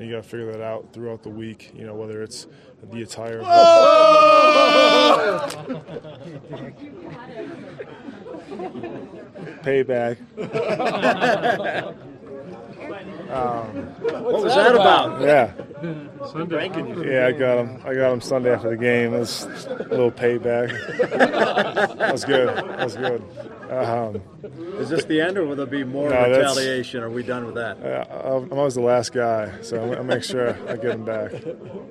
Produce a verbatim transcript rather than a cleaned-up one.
and you got to figure that out throughout the week. You know, whether it's the attire. Payback. um, what was that about? Yeah. Sunday. Yeah, I got him. I got him Sunday after the game. It was a little payback. That was good. That was good. Um, Is this the end, or will there be more no, retaliation? Are we done with that? Uh, I'm always the last guy, so I'll make sure I get him back.